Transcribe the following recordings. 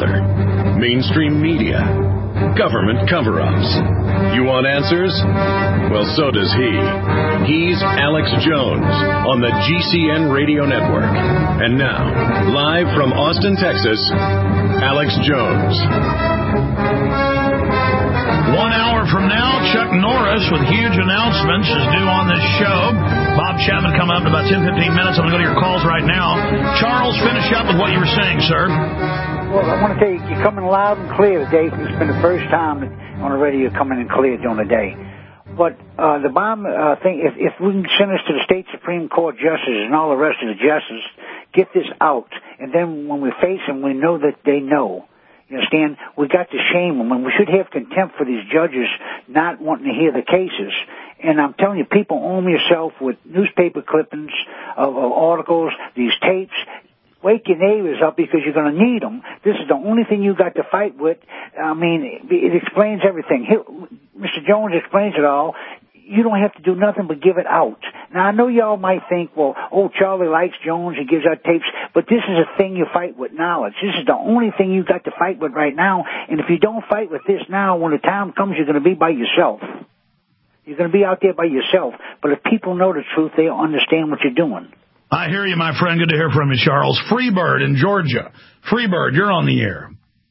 weather, mainstream media, government cover-ups. You want answers? Well, so does he. He's Alex Jones on the GCN Radio Network. And now, live from Austin, Texas, Alex Jones. 1 hour from now, Chuck Norris with huge announcements is due on this show. Bob Chapman coming up in about 10-15 minutes. I'm going to go to your calls right now. Charles, finish up with what you were saying, sir. Well, I want to tell you, you're coming loud and clear today. It's been the first time on the radio you're coming in clear during the day. But the bomb thing, if we can send this to the state Supreme Court justices and all the rest of the justices, get this out. And then when we face them, we know that they know. You understand? We got to shame them. And we should have contempt for these judges not wanting to hear the cases. And I'm telling you, people arm yourself with newspaper clippings of articles, these tapes. Wake your neighbors up because you're going to need them. This is the only thing you got to fight with. I mean, it explains everything. Mr. Jones explains it all. You don't have to do nothing but give it out. Now, I know y'all might think, well, Charlie likes Jones, he gives out tapes, but this is a thing you fight with knowledge. This is the only thing you got to fight with right now, and if you don't fight with this now, when the time comes, you're going to be by yourself. You're going to be out there by yourself. But if people know the truth, they'll understand what you're doing. I hear you, my friend. Good to hear from you, Charles. Freebird in Georgia. Freebird, you're on the air.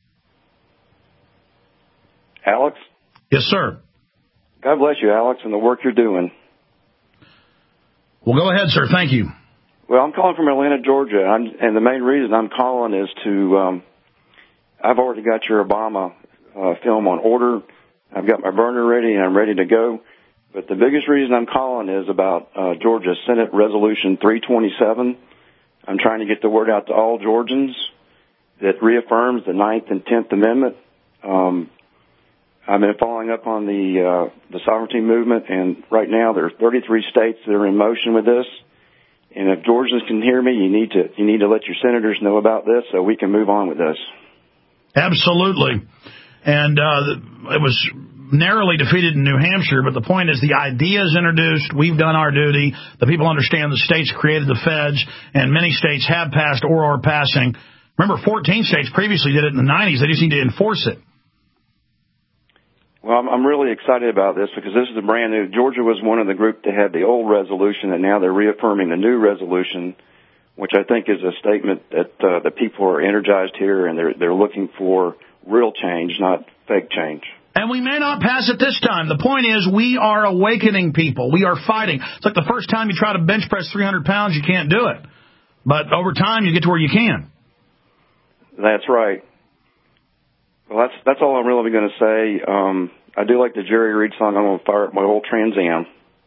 Alex? Yes, sir. God bless you, Alex, and the work you're doing. Well, go ahead, sir. Thank you. Well, I'm calling from Atlanta, Georgia, and the main reason I'm calling is to, I've already got your Obama film on order. I've got my burner ready, and I'm ready to go. But the biggest reason I'm calling is about Georgia Senate Resolution 327. I'm trying to get the word out to all Georgians that reaffirms the 9th and 10th Amendment. I've been following up on the sovereignty movement, and right now there are 33 states that are in motion with this. And if Georgians can hear me, you need to let your senators know about this so we can move on with this. Absolutely. And it was narrowly defeated in New Hampshire, but the point is the idea is introduced. We've done our duty. The people understand the states created the feds, and many states have passed or are passing. Remember, 14 states previously did it in the 90s. They just need to enforce it. Well, I'm really excited about this because this is a brand new. Georgia was one of the group that had the old resolution, and now they're reaffirming the new resolution, which I think is a statement that the people are energized here, and they're looking for real change, not fake change. And we may not pass it this time. The point is we are awakening people. We are fighting. It's like the first time you try to bench press 300 pounds, you can't do it. But over time, you get to where you can. That's right. Well, that's all I'm really going to say. I do like the Jerry Reed song. I'm going to fire up my old Trans Am.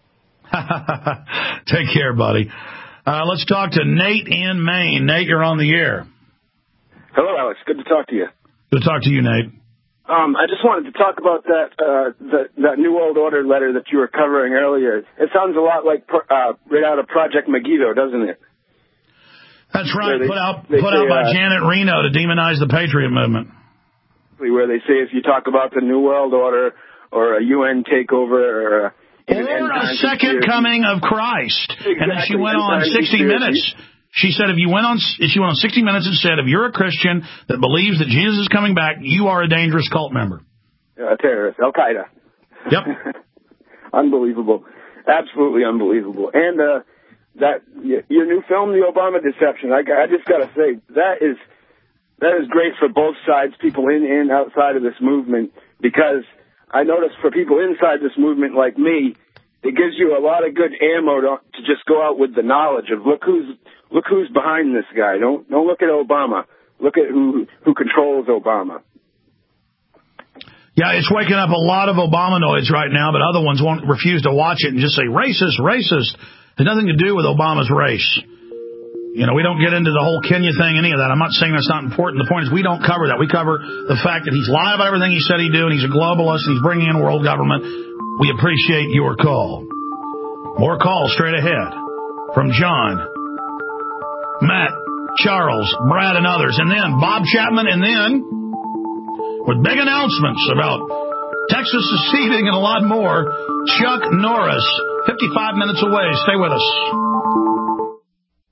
Take care, buddy. Let's talk to Nate in Maine. Nate, you're on the air. Hello, Alex. Good to talk to you. Good to talk to you, Nate. I just wanted to talk about that New World Order letter that you were covering earlier. It sounds a lot like right out of Project Megiddo, doesn't it? That's right. Put out by Janet Reno to demonize the Patriot movement. Where they say if you talk about the New World Order or a UN takeover or a second coming of Christ. Exactly. And then she went on 60 Minutes. She said she went on 60 Minutes and said, if you're a Christian that believes that Jesus is coming back, you are a dangerous cult member. A terrorist. Al-Qaeda. Yep. Unbelievable. Absolutely unbelievable. And that your new film, The Obama Deception, I just got to say, that is great for both sides, people in and outside of this movement, because I noticed for people inside this movement like me, it gives you a lot of good ammo to just go out with the knowledge of look who's behind this guy. Don't look at Obama. Look at who controls Obama. Yeah, it's waking up a lot of Obamanoids right now, but other ones won't refuse to watch it and just say racist. It has nothing to do with Obama's race. You know, we don't get into the whole Kenya thing, any of that. I'm not saying that's not important. The point is we don't cover that. We cover the fact that he's lying about everything he said he'd do, and he's a globalist, and he's bringing in world government. We appreciate your call. More calls straight ahead from John, Matt, Charles, Brad, and others. And then Bob Chapman, and then with big announcements about Texas seceding and a lot more, Chuck Norris, 55 minutes away. Stay with us.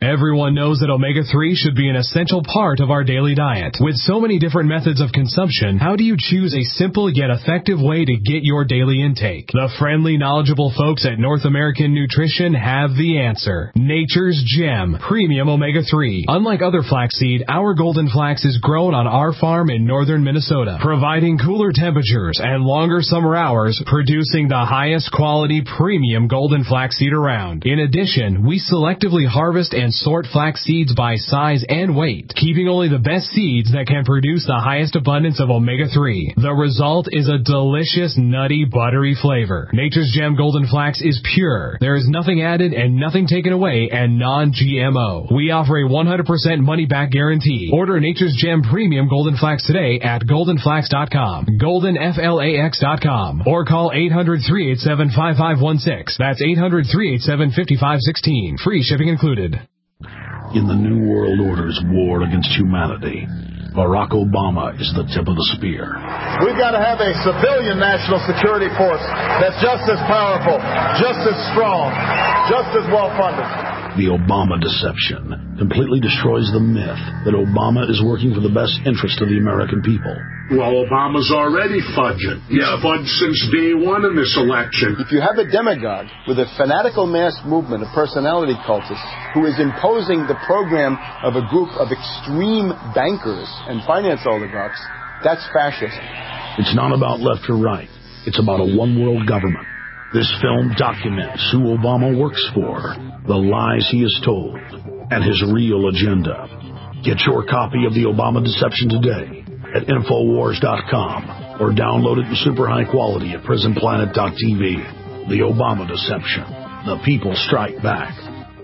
Everyone knows that omega-3 should be an essential part of our daily diet. With so many different methods of consumption, how do you choose a simple yet effective way to get your daily intake? The friendly, knowledgeable folks at North American Nutrition have the answer. Nature's Gem Premium Omega-3. Unlike other flaxseed, our golden flax is grown on our farm in northern Minnesota, providing cooler temperatures and longer summer hours, producing the highest quality premium golden flaxseed around. In addition, we selectively harvest and sort flax seeds by size and weight, keeping only the best seeds that can produce the highest abundance of omega-3. The result is a delicious, nutty, buttery flavor. Nature's Gem Golden Flax is pure. There is nothing added and nothing taken away, and non-GMO. We offer a 100% money-back guarantee. Order Nature's Gem Premium Golden Flax today at goldenflax.com, goldenflax.com, or call 800-387-5516. That's 800-387-5516. Free shipping included. In the New World Order's war against humanity, Barack Obama is the tip of the spear. We've got to have a civilian national security force that's just as powerful, just as strong, just as well-funded. The Obama deception completely destroys the myth that Obama is working for the best interest of the American people. Well, Obama's already fudging. He's fudged since day one in this election. If you have a demagogue with a fanatical mass movement of personality cultists who is imposing the program of a group of extreme bankers and finance oligarchs, that's fascist. It's not about left or right. It's about a one-world government. This film documents who Obama works for, the lies he has told, and his real agenda. Get your copy of The Obama Deception today at Infowars.com or download it in super high quality at PrisonPlanet.tv. The Obama Deception. The people strike back.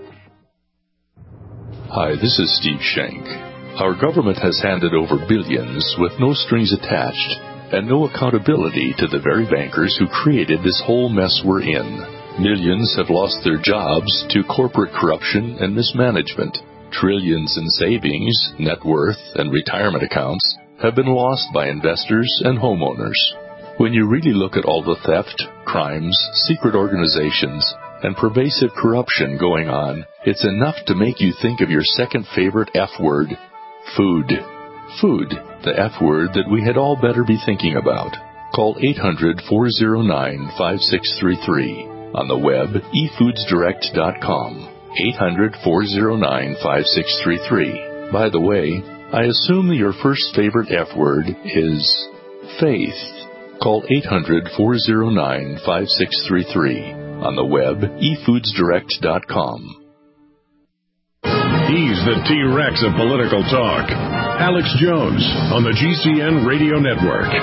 Hi, this is Steve Schenck. Our government has handed over billions with no strings attached and no accountability to the very bankers who created this whole mess we're in. Millions have lost their jobs to corporate corruption and mismanagement. Trillions in savings, net worth, and retirement accounts have been lost by investors and homeowners. When you really look at all the theft, crimes, secret organizations, and pervasive corruption going on, it's enough to make you think of your second favorite F word, food. Food, the F word that we had all better be thinking about. Call 800-409-5633. On the web, efoodsdirect.com. 800-409-5633. By the way, I assume that your first favorite F word is faith. Call 800-409-5633. On the web, efoodsdirect.com. He's the T-Rex of political talk. Alex Jones on the GCN Radio Network.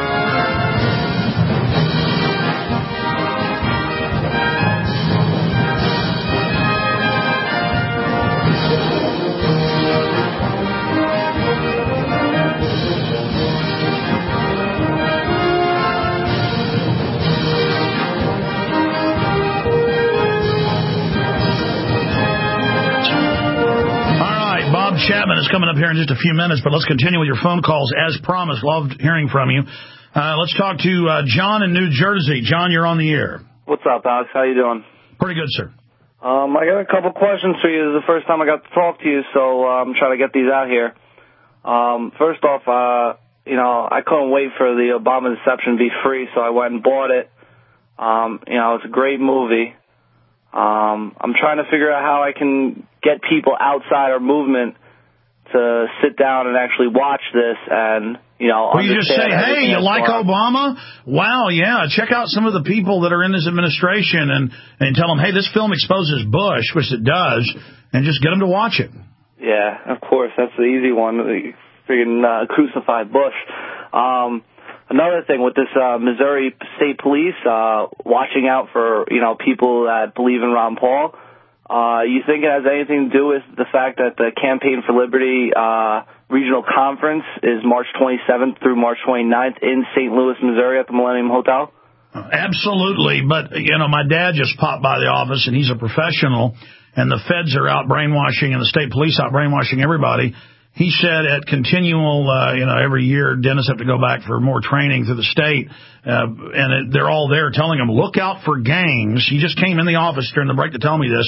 Chapman is coming up here in just a few minutes, but let's continue with your phone calls. As promised, loved hearing from you. Let's talk to John in New Jersey. John, you're on the air. What's up, Alex? How you doing? Pretty good, sir. I got a couple questions for you. This is the first time I got to talk to you, so I'm trying to get these out here. First off, I couldn't wait for the Obama Deception to be free, so I went and bought it. It's a great movie. I'm trying to figure out how I can get people outside our movement to sit down and actually watch this and, well, you just say, hey, you like Obama? Wow, yeah, check out some of the people that are in this administration and tell them, hey, this film exposes Bush, which it does, and just get them to watch it. Yeah, of course, that's the easy one, freaking crucify Bush. Another thing with this Missouri State Police watching out for, people that believe in Ron Paul, you think it has anything to do with the fact that the Campaign for Liberty Regional Conference is March 27th through March 29th in St. Louis, Missouri at the Millennium Hotel? Absolutely. But, my dad just popped by the office, and he's a professional, and the feds are out brainwashing and the state police out brainwashing everybody. He said at continual, every year dentists have to go back for more training through the state, and they're all there telling him, look out for gangs. He just came in the office during the break to tell me this.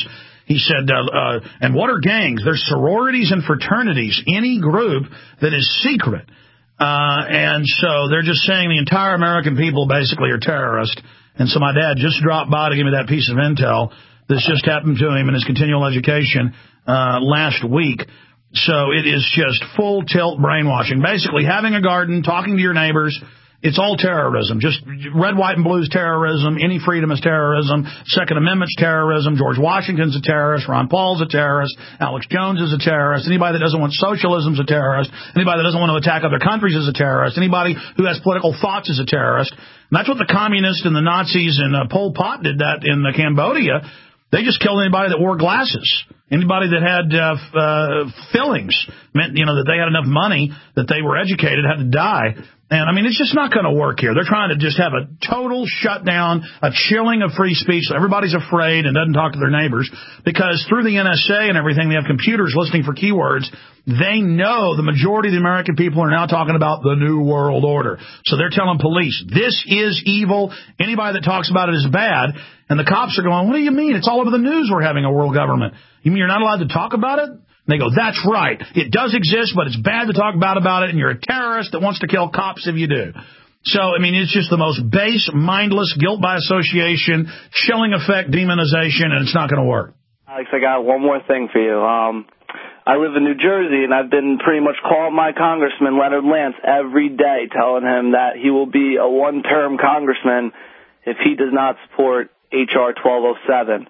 He said, and what are gangs? They're sororities and fraternities, any group that is secret. And so they're just saying the entire American people basically are terrorists. And so my dad just dropped by to give me that piece of intel. This just happened to him in his continual education last week. So it is just full tilt brainwashing. Basically, having a garden, talking to your neighbors, it's all terrorism. Just red, white, and blue's terrorism. Any freedom is terrorism. Second Amendment's terrorism. George Washington's a terrorist. Ron Paul's a terrorist. Alex Jones is a terrorist. Anybody that doesn't want socialism's a terrorist. Anybody that doesn't want to attack other countries is a terrorist. Anybody who has political thoughts is a terrorist. And that's what the communists and the Nazis and Pol Pot did that in Cambodia. They just killed anybody that wore glasses. Anybody that had fillings meant, that they had enough money that they were educated had to die. And, I mean, it's just not going to work here. They're trying to just have a total shutdown, a chilling of free speech. So everybody's afraid and doesn't talk to their neighbors because through the NSA and everything, they have computers listening for keywords. They know the majority of the American people are now talking about the New World Order. So they're telling police, this is evil. Anybody that talks about it is bad. And the cops are going, what do you mean? It's all over the news we're having a world government. You mean you're not allowed to talk about it? And they go, that's right. It does exist, but it's bad to talk about it, and you're a terrorist that wants to kill cops if you do. So, I mean, it's just the most base, mindless, guilt by association, chilling effect, demonization, and it's not going to work. Alex, I got one more thing for you. I live in New Jersey, and I've been pretty much calling my congressman, Leonard Lance, every day, telling him that he will be a one-term congressman if he does not support H.R. 1207.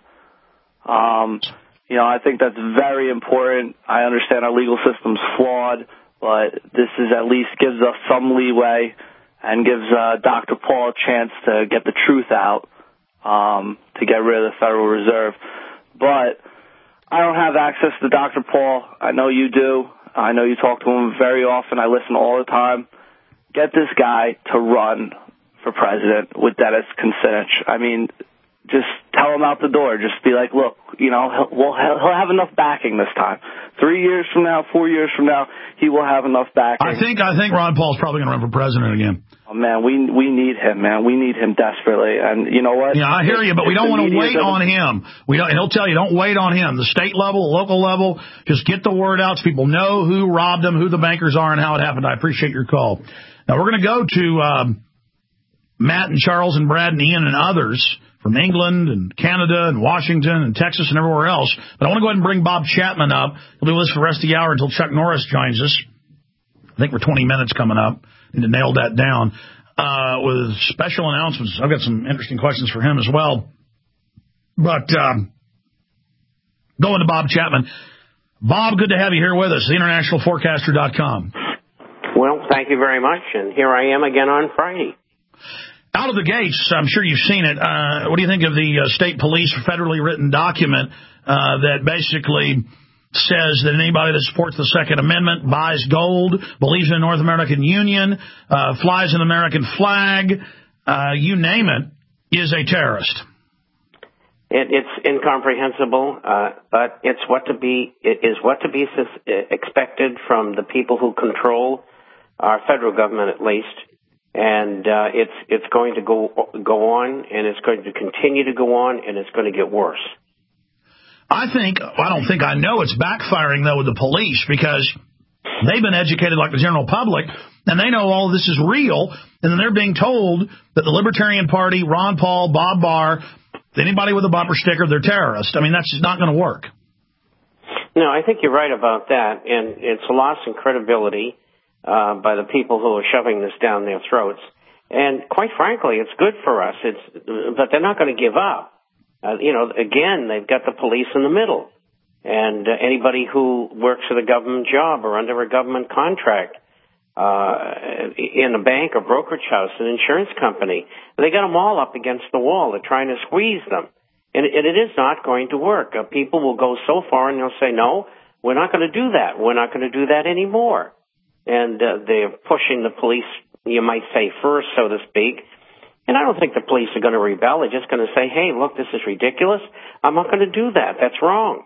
I think that's very important. I understand our legal system's flawed, but this is at least gives us some leeway and gives Dr. Paul a chance to get the truth out, to get rid of the Federal Reserve. But I don't have access to Dr. Paul. I know you do. I know you talk to him very often. I listen all the time. Get this guy to run for president with Dennis Kucinich. I mean, just tell him out the door. Just be like, look, he'll have enough backing this time. 3 years from now, 4 years from now, he will have enough backing. I think Ron Paul's probably going to run for president again. Oh, man, we need him, man. We need him desperately. And you know what? Yeah, I hear you, but we don't want to wait on him. He'll tell you, don't wait on him. The state level, the local level, just get the word out so people know who robbed him, who the bankers are, and how it happened. I appreciate your call. Now, we're going to go to Matt and Charles and Brad and Ian and others from England and Canada and Washington and Texas and everywhere else. But I want to go ahead and bring Bob Chapman up. He'll be with us for the rest of the hour until Chuck Norris joins us. I think we're 20 minutes coming up. Need to nail that down with special announcements. I've got some interesting questions for him as well. But going to Bob Chapman. Bob, good to have you here with us, theInternationalForecaster.com. Well, thank you very much, and here I am again on Friday. Out of the gates, I'm sure you've seen it. What do you think of the state police federally written document that basically says that anybody that supports the Second Amendment, buys gold, believes in the North American Union, flies an American flag, you name it, is a terrorist? It's incomprehensible, but it's what to be expected from the people who control our federal government, at least. And it's going to go on, and it's going to continue to go on, and it's going to get worse. I know it's backfiring, though, with the police, because they've been educated like the general public, and they know all of this is real, and then they're being told that the Libertarian Party, Ron Paul, Bob Barr, anybody with a bumper sticker, they're terrorists. I mean, that's just not going to work. No, I think you're right about that, and it's a loss in credibility by the people who are shoving this down their throats. And quite frankly, it's good for us. But they're not going to give up. Again, they've got the police in the middle. And anybody who works at a government job or under a government contract in a bank or brokerage house, an insurance company, they got them all up against the wall. They're trying to squeeze them. And it is not going to work. People will go so far and they'll say, no, we're not going to do that. We're not going to do that anymore. And they're pushing the police, you might say, first, so to speak. And I don't think the police are going to rebel. They're just going to say, hey, look, this is ridiculous. I'm not going to do that. That's wrong.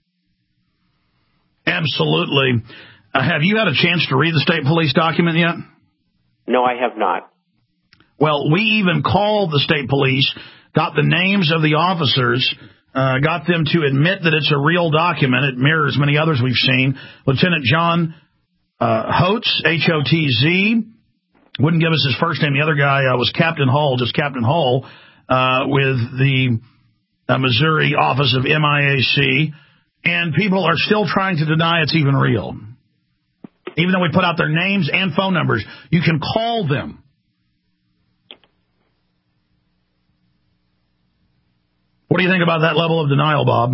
Absolutely. Have you had a chance to read the state police document yet? No, I have not. Well, we even called the state police, got the names of the officers got them to admit that it's a real document. It mirrors many others we've seen. Lieutenant John Hotz, H-O-T-Z, wouldn't give us his first name. The other guy was Captain Hull, just Captain Hull, with the Missouri Office of MIAC. And people are still trying to deny it's even real. Even though we put out their names and phone numbers, you can call them. What do you think about that level of denial, Bob?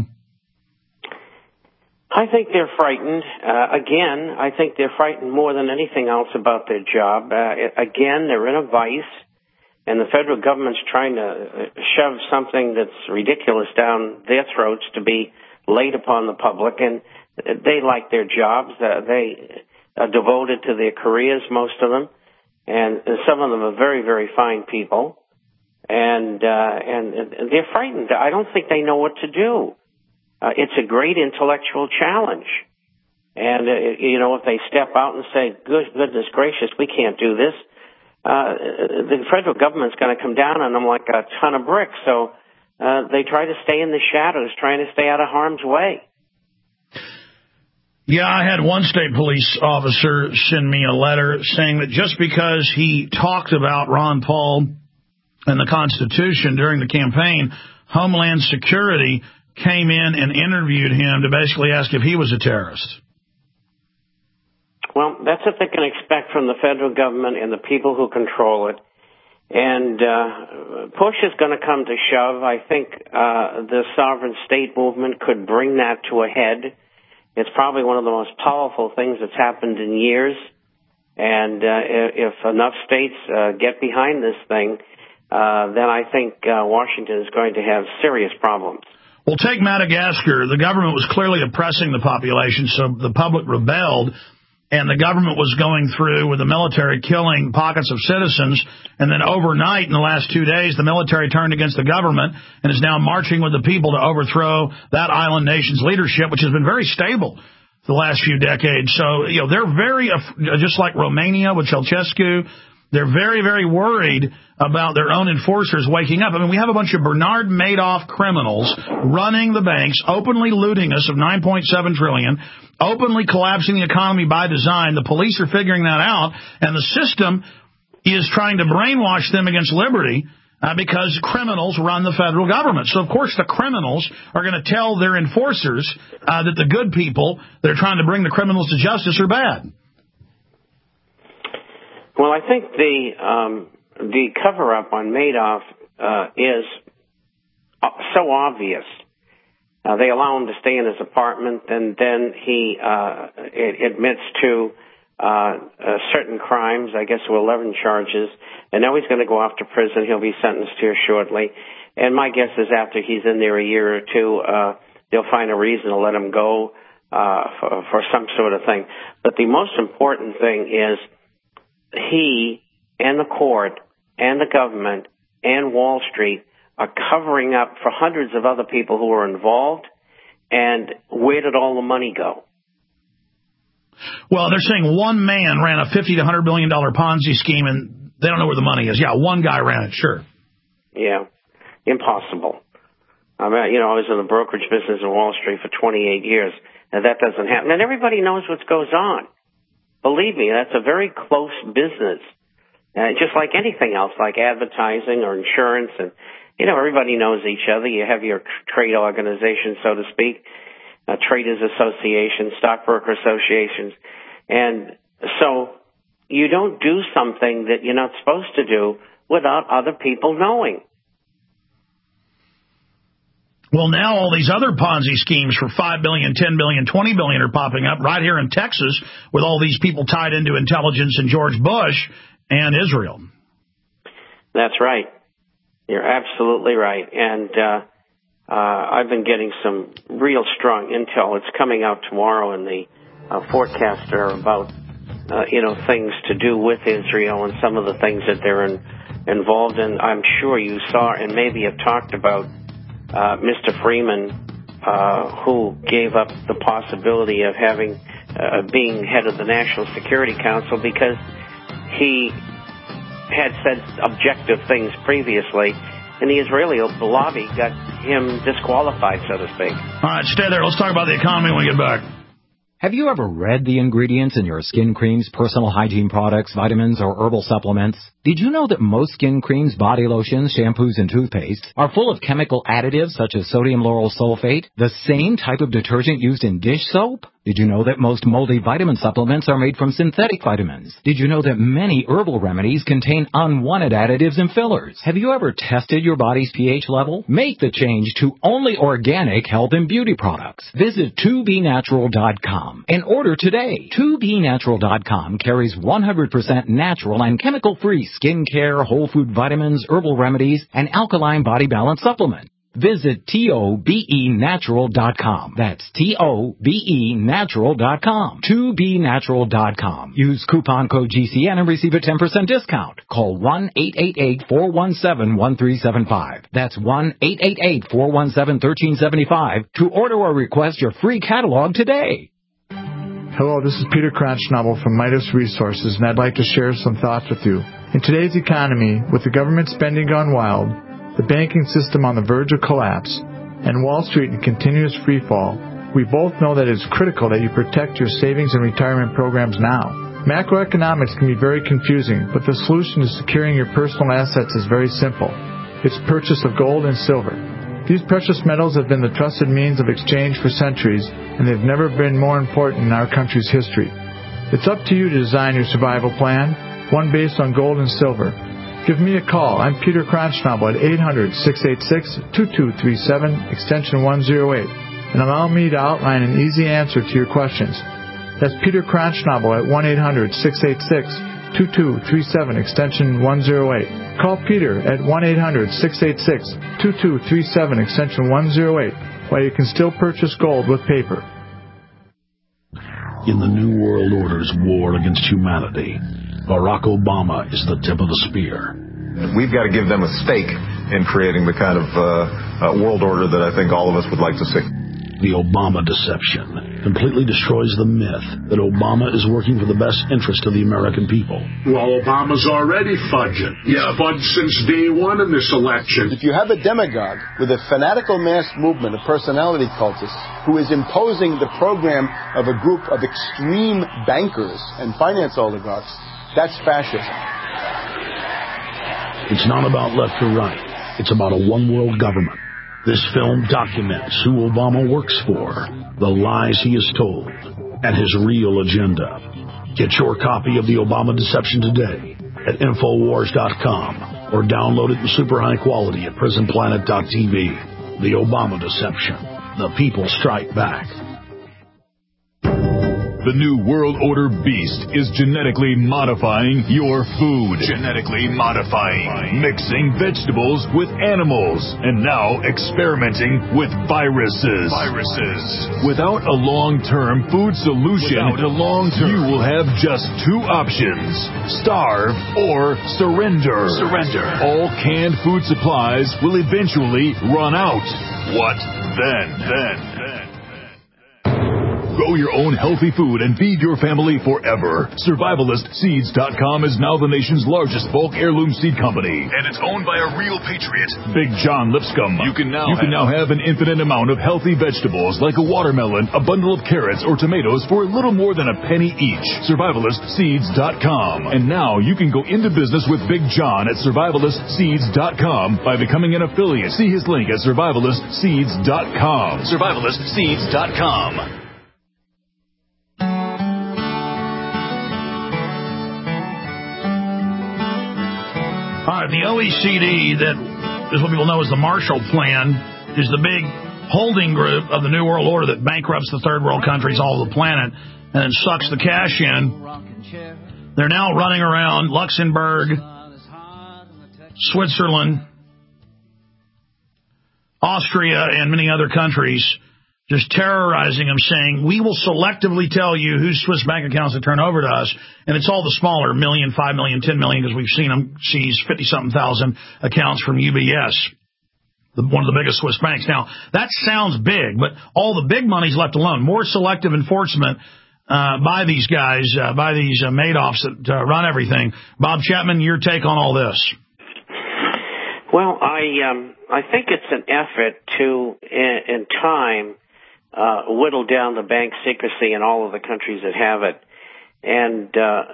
I think they're frightened. Again, I think they're frightened more than anything else about their job. Again, they're in a vice, and the federal government's trying to shove something that's ridiculous down their throats to be laid upon the public, and they like their jobs. They are devoted to their careers, most of them, and some of them are very, very fine people. And they're frightened. I don't think they know what to do. It's a great intellectual challenge. And, if they step out and say, goodness gracious, we can't do this, the federal government's going to come down on them like a ton of bricks. So they try to stay in the shadows, trying to stay out of harm's way. Yeah, I had one state police officer send me a letter saying that just because he talked about Ron Paul and the Constitution during the campaign, Homeland Security came in and interviewed him to basically ask if he was a terrorist. Well, that's what they can expect from the federal government and the people who control it. And push is going to come to shove. I think the sovereign state movement could bring that to a head. It's probably one of the most powerful things that's happened in years. And if enough states get behind this thing, then I think Washington is going to have serious problems. Well, take Madagascar. The government was clearly oppressing the population, so the public rebelled, and the government was going through with the military killing pockets of citizens, and then overnight in the last 2 days, the military turned against the government and is now marching with the people to overthrow that island nation's leadership, which has been very stable the last few decades. So, they're very, just like Romania with Ceausescu, they're very, very worried about their own enforcers waking up. I mean, we have a bunch of Bernard Madoff criminals running the banks, openly looting us of $9.7 trillion, openly collapsing the economy by design. The police are figuring that out, and the system is trying to brainwash them against liberty because criminals run the federal government. So, of course, the criminals are going to tell their enforcers that the good people that are trying to bring the criminals to justice are bad. Well, I think the cover-up on Madoff is so obvious. They allow him to stay in his apartment, and then he admits to certain crimes. I guess there were 11 charges, and now he's going to go off to prison. He'll be sentenced here shortly. And my guess is after he's in there a year or two, they'll find a reason to let him go for some sort of thing. But the most important thing is he and the court and the government and Wall Street are covering up for hundreds of other people who were involved. And where did all the money go? Well, they're saying one man ran a $50 to $100 billion Ponzi scheme, and they don't know where the money is. Yeah, one guy ran it, sure. Yeah, impossible. I mean, I was in the brokerage business in Wall Street for 28 years, and that doesn't happen. And everybody knows what goes on. Believe me, that's a very close business. Just like anything else, like advertising or insurance. And, everybody knows each other. You have your trade organization, so to speak, traders associations, stockbroker associations. And so you don't do something that you're not supposed to do without other people knowing. Well, now all these other Ponzi schemes for $5 billion, $10 billion, $20 billion are popping up right here in Texas with all these people tied into intelligence and George Bush and Israel. That's right. You're absolutely right. And I've been getting some real strong intel. It's coming out tomorrow in the Forecaster about, things to do with Israel and some of the things that they're involved in. I'm sure you saw and maybe have talked about Mr. Freeman, who gave up the possibility of having being head of the National Security Council because he had said objective things previously, and the Israeli lobby got him disqualified, so to speak. All right, stay there. Let's talk about the economy when we get back. Have you ever read the ingredients in your skin creams, personal hygiene products, vitamins, or herbal supplements? Did you know that most skin creams, body lotions, shampoos, and toothpastes are full of chemical additives such as sodium lauryl sulfate, the same type of detergent used in dish soap? Did you know that most multivitamin supplements are made from synthetic vitamins? Did you know that many herbal remedies contain unwanted additives and fillers? Have you ever tested your body's pH level? Make the change to only organic health and beauty products. Visit 2BNatural.com and order today. 2BNatural.com carries 100% natural and chemical-free skincare, whole food vitamins, herbal remedies, and alkaline body balance supplement. Visit TOBENatural.com. That's TOBENatural.com. 2BNatural.com. Use coupon code GCN and receive a 10% discount. Call 1-888-417-1375. That's 1-888-417-1375 to order or request your free catalog today. Hello, this is Peter Kronschnabel from Midas Resources, and I'd like to share some thoughts with you. In today's economy, with the government spending gone wild, the banking system on the verge of collapse, and Wall Street in continuous freefall, we both know that it is critical that you protect your savings and retirement programs now. Macroeconomics can be very confusing, but the solution to securing your personal assets is very simple. It's purchase of gold and silver. These precious metals have been the trusted means of exchange for centuries, and they've never been more important in our country's history. It's up to you to design your survival plan, one based on gold and silver. Give me a call. I'm Peter Kronschnabel at 800-686-2237, extension 108, and allow me to outline an easy answer to your questions. That's Peter Kronschnabel at 1-800-686-2237, extension 108. Call Peter at 1-800-686-2237, extension 108, while you can still purchase gold with paper. In the New World Order's war against humanity, Barack Obama is the tip of the spear. We've got to give them a stake in creating the kind of world order that I think all of us would like to see. The Obama deception completely destroys the myth that Obama is working for the best interest of the American people. Well, Obama's already fudging. He's fudged since day one in this election. If you have a demagogue with a fanatical mass movement of personality cultists who is imposing the program of a group of extreme bankers and finance oligarchs, that's fascism. It's not about left or right. It's about a one-world government. This film documents who Obama works for, the lies he has told, and his real agenda. Get your copy of The Obama Deception today at Infowars.com or download it in super high quality at PrisonPlanet.tv. The Obama Deception. The people strike back. The New World Order beast is genetically modifying your food. Genetically modifying. Mixing vegetables with animals. And now experimenting with viruses. Without a long-term food solution, you will have just two options. Starve or surrender. All canned food supplies will eventually run out. What then? Grow your own healthy food and feed your family forever. SurvivalistSeeds.com is now the nation's largest bulk heirloom seed company. And it's owned by a real patriot, Big John Lipscomb. You can now have an infinite amount of healthy vegetables like a watermelon, a bundle of carrots, or tomatoes for a little more than a penny each. SurvivalistSeeds.com. And now you can go into business with Big John at SurvivalistSeeds.com by becoming an affiliate. See his link at SurvivalistSeeds.com. SurvivalistSeeds.com. All right, the OECD, that is what people know as the Marshall Plan, is the big holding group of the New World Order that bankrupts the third world countries all over the planet and then sucks the cash in. They're now running around Luxembourg, Switzerland, Austria, and many other countries, just terrorizing them, saying, we will selectively tell you whose Swiss bank accounts to turn over to us. And it's all the smaller, $1 million, $5 million, $10 million, because we've seen them seize 50-something thousand accounts from UBS, one of the biggest Swiss banks. Now, that sounds big, but all the big money's left alone. More selective enforcement by these guys, by these Madoffs that run everything. Bob Chapman, your take on all this? Well, I think it's an effort to, in time, whittle down the bank secrecy in all of the countries that have it. And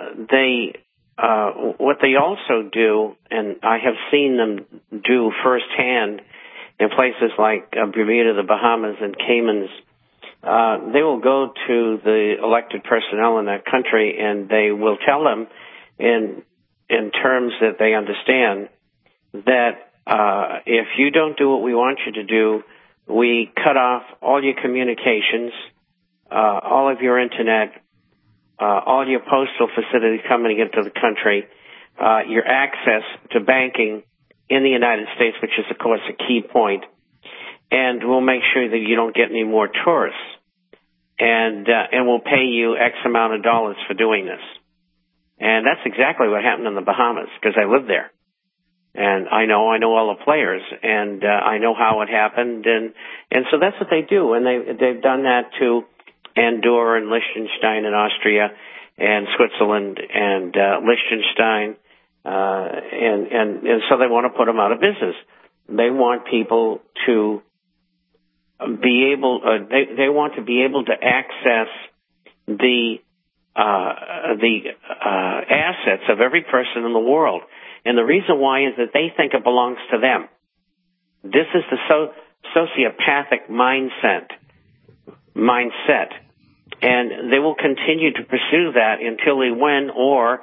what they also do, and I have seen them do firsthand in places like Bermuda, the Bahamas, and Caymans, they will go to the elected personnel in that country and they will tell them in terms that they understand that if you don't do what we want you to do, we cut off all your communications, all of your internet, all your postal facilities coming into the country, your access to banking in the United States, which is, of course, a key point, and we'll make sure that you don't get any more tourists, and we'll pay you X amount of dollars for doing this. And that's exactly what happened in the Bahamas, because I lived there. And I know all the players, and I know how it happened, and so that's what they do, and they've done that to Andorra and Liechtenstein and Austria and Switzerland and Liechtenstein, and so they want to put them out of business. They want people to be able, they want to be able to access the assets of every person in the world. And the reason why is that they think it belongs to them. This is the sociopathic mindset. And they will continue to pursue that until they win or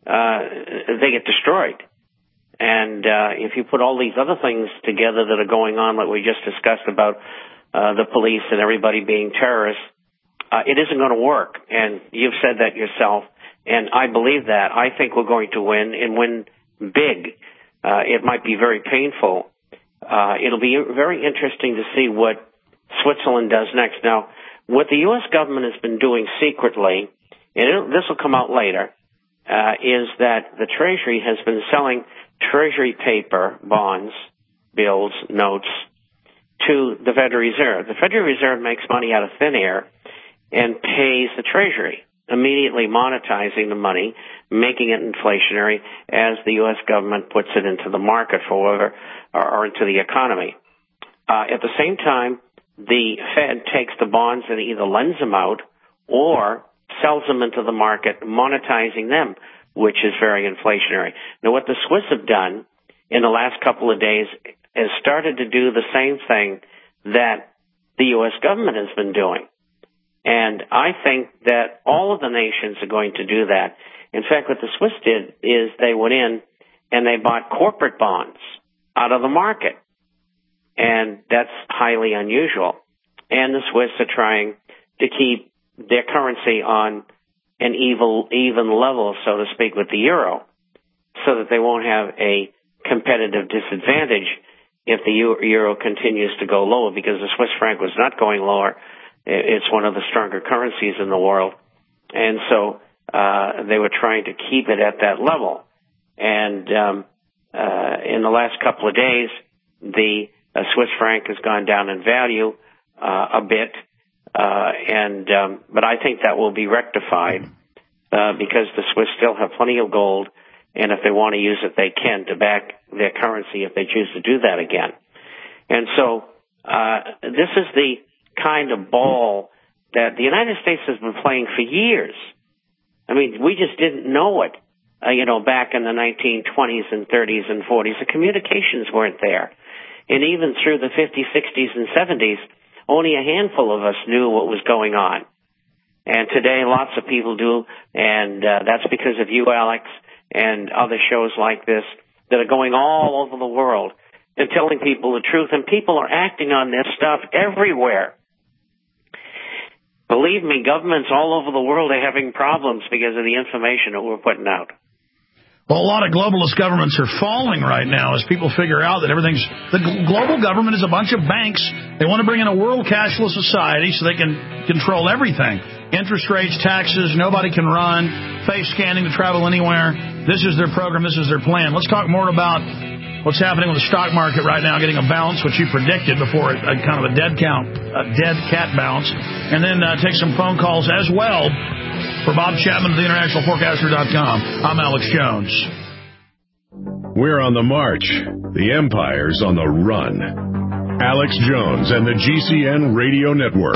they get destroyed. And if you put all these other things together that are going on, like we just discussed about the police and everybody being terrorists, it isn't going to work. And you've said that yourself, and I believe that. I think we're going to win and win big. It might be very painful. It'll be very interesting to see what Switzerland does next. Now, what the U.S. government has been doing secretly, and this will come out later, is that the Treasury has been selling Treasury paper, bonds, bills, notes, to the Federal Reserve. The Federal Reserve makes money out of thin air and pays the Treasury, immediately monetizing the money, making it inflationary as the U.S. government puts it into the market for whatever, or into the economy. At the same time, the Fed takes the bonds and either lends them out or sells them into the market, monetizing them, which is very inflationary. Now, what the Swiss have done in the last couple of days is started to do the same thing that the U.S. government has been doing. And I think that all of the nations are going to do that. In fact, what the Swiss did is they went in and they bought corporate bonds out of the market. And that's highly unusual. And the Swiss are trying to keep their currency on an even level, so to speak, with the euro, so that they won't have a competitive disadvantage if the euro continues to go lower, because the Swiss franc was not going lower. It's one of the stronger currencies in the world. And so they were trying to keep it at that level. And in the last couple of days, the Swiss franc has gone down in value a bit. But I think that will be rectified because the Swiss still have plenty of gold, and if they want to use it, they can to back their currency if they choose to do that again. And so this is the kind of ball that the United States has been playing for years. I mean, we just didn't know it, back in the 1920s and 30s and 40s. The communications weren't there. And even through the 50s, 60s, and 70s, only a handful of us knew what was going on. And today, lots of people do, and that's because of you, Alex, and other shows like this that are going all over the world and telling people the truth, and people are acting on this stuff everywhere. Believe me, governments all over the world are having problems because of the information that we're putting out. Well, a lot of globalist governments are falling right now as people figure out that the global government is a bunch of banks. They want to bring in a world cashless society so they can control everything. Interest rates, taxes, nobody can run, face scanning to travel anywhere. This is their program. This is their plan. Let's talk more about what's happening with the stock market right now, getting a bounce, which you predicted before, kind of a dead cat bounce. And then take some phone calls as well. For Bob Chapman of theinternationalforecaster.com, I'm Alex Jones. We're on the march, The empire's on the run. Alex Jones and the GCN Radio Network.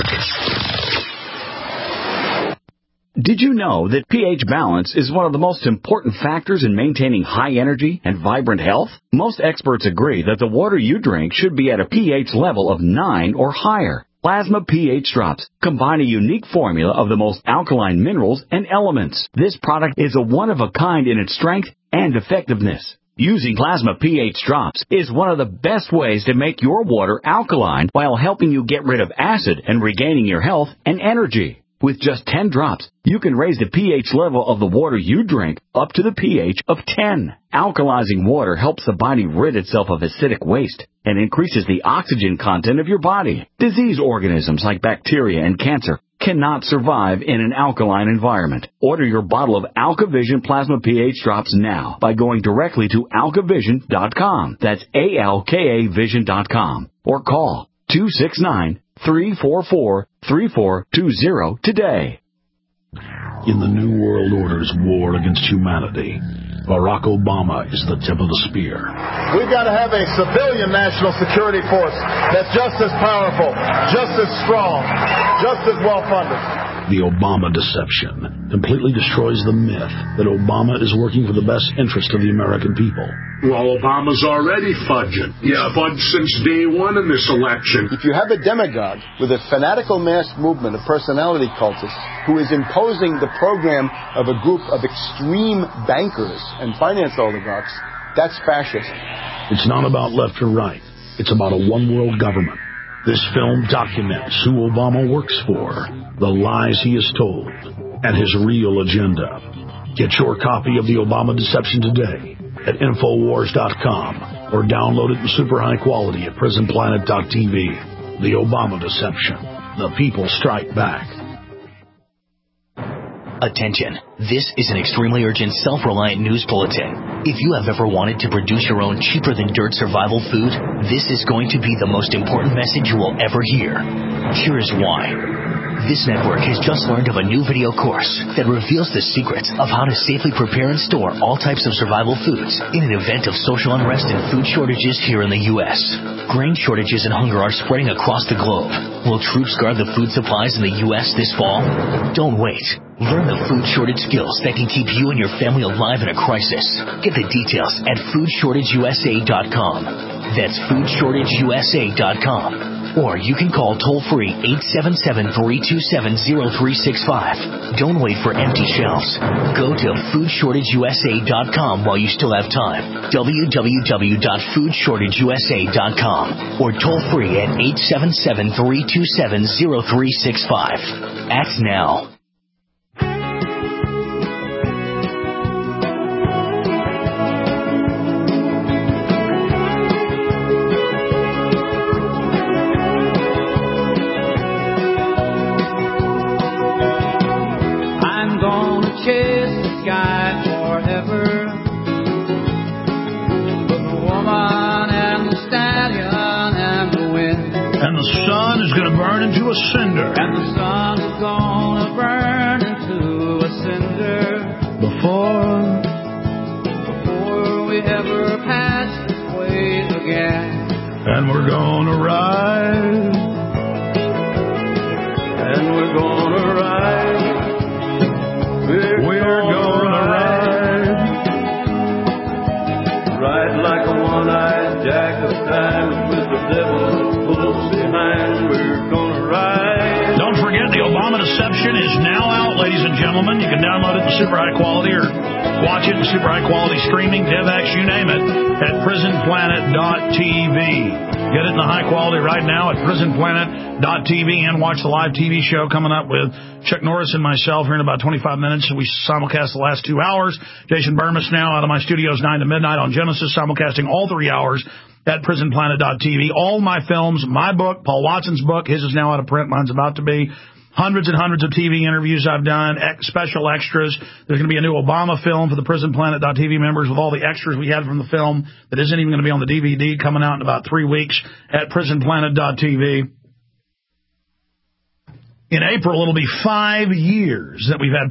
Did you know that pH balance is one of the most important factors in maintaining high energy and vibrant health? Most experts agree that the water you drink should be at a pH level of 9 or higher. Plasma pH Drops combine a unique formula of the most alkaline minerals and elements. This product is a one-of-a-kind in its strength and effectiveness. Using Plasma pH Drops is one of the best ways to make your water alkaline while helping you get rid of acid and regaining your health and energy. With just 10 drops, you can raise the pH level of the water you drink up to the pH of 10. Alkalizing water helps the body rid itself of acidic waste and increases the oxygen content of your body. Disease organisms like bacteria and cancer cannot survive in an alkaline environment. Order your bottle of AlkaVision Plasma pH Drops now by going directly to alkavision.com. That's ALKAvision.com. Or call 269-344-3420 today. In the New World Order's war against humanity, Barack Obama is the tip of the spear. We've got to have a civilian national security force that's just as powerful, just as strong, just as well-funded. The Obama deception completely destroys the myth that Obama is working for the best interest of the American people. Well, Obama's already fudging. He's fudged since day one in this election. If you have a demagogue with a fanatical mass movement of personality cultists who is imposing the program of a group of extreme bankers and finance oligarchs, that's fascist. It's not about left or right. It's about a one-world government. This film documents who Obama works for, the lies he has told, and his real agenda. Get your copy of The Obama Deception today at Infowars.com or download it in super high quality at PrisonPlanet.tv. The Obama Deception. The people strike back. Attention. This is an extremely urgent, self-reliant news bulletin. If you have ever wanted to produce your own cheaper-than-dirt survival food, this is going to be the most important message you will ever hear. Here's why. This network has just learned of a new video course that reveals the secrets of how to safely prepare and store all types of survival foods in an event of social unrest and food shortages here in the U.S. Grain shortages and hunger are spreading across the globe. Will troops guard the food supplies in the U.S. this fall? Don't wait. Learn the food shortage skills that can keep you and your family alive in a crisis. Get the details at foodshortageusa.com. That's foodshortageusa.com. Or you can call toll-free 877-327-0365. Don't wait for empty shelves. Go to foodshortageusa.com while you still have time. www.foodshortageusa.com. Or toll-free at 877-327-0365. Act now. Into a cinder. And the sun is gonna burn into a cinder before we ever pass this way again. And we're gonna ride. And we're gonna ride. We're gonna ride. Ride like a one-eyed jack of diamonds with the devil close behind. We're gonna ride. Don't forget, the Obama Deception is now out, ladies and gentlemen. You can download it in super high quality or watch it in super high quality streaming, DivX, you name it, at PrisonPlanet.tv. Get it in the high quality right now at PrisonPlanet.tv and watch the live TV show coming up with Chuck Norris and myself here in about 25 minutes. We simulcast the last 2 hours. Jason Burmis now out of my studios 9 to midnight on Genesis, simulcasting all 3 hours at PrisonPlanet.tv. All my films, my book, Paul Watson's book, his is now out of print, mine's about to be. Hundreds and hundreds of TV interviews I've done, special extras. There's going to be a new Obama film for the PrisonPlanet.tv members with all the extras we had from the film that isn't even going to be on the DVD, coming out in about 3 weeks at PrisonPlanet.tv. In April, it'll be 5 years that we've had